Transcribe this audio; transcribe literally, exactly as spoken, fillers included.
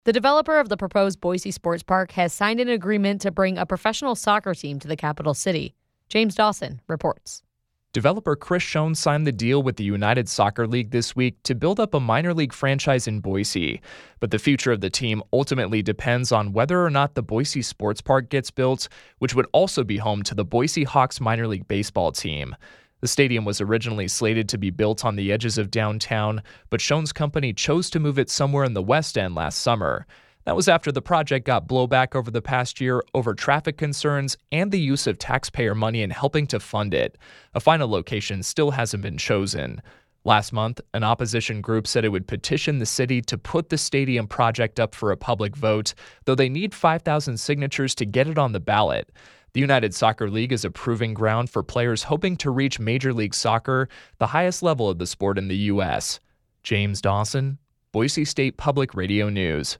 The developer of the proposed Boise Sports Park has signed an agreement to bring a professional soccer team to the capital city. James Dawson reports. Developer Chris Schoen signed the deal with the United Soccer League this week to build up a minor league franchise in Boise. But the future of the team ultimately depends on whether or not the Boise Sports Park gets built, which would also be home to the Boise Hawks minor league baseball team. The stadium was originally slated to be built on the edges of downtown, but Schoen's company chose to move it somewhere in the West End last summer. That was after the project got blowback over the past year over traffic concerns and the use of taxpayer money in helping to fund it. A final location still hasn't been chosen. Last month, an opposition group said it would petition the city to put the stadium project up for a public vote, though they need five thousand signatures to get it on the ballot. The United Soccer League is a proving ground for players hoping to reach Major League Soccer, the highest level of the sport in the U S. James Dawson, Boise State Public Radio News.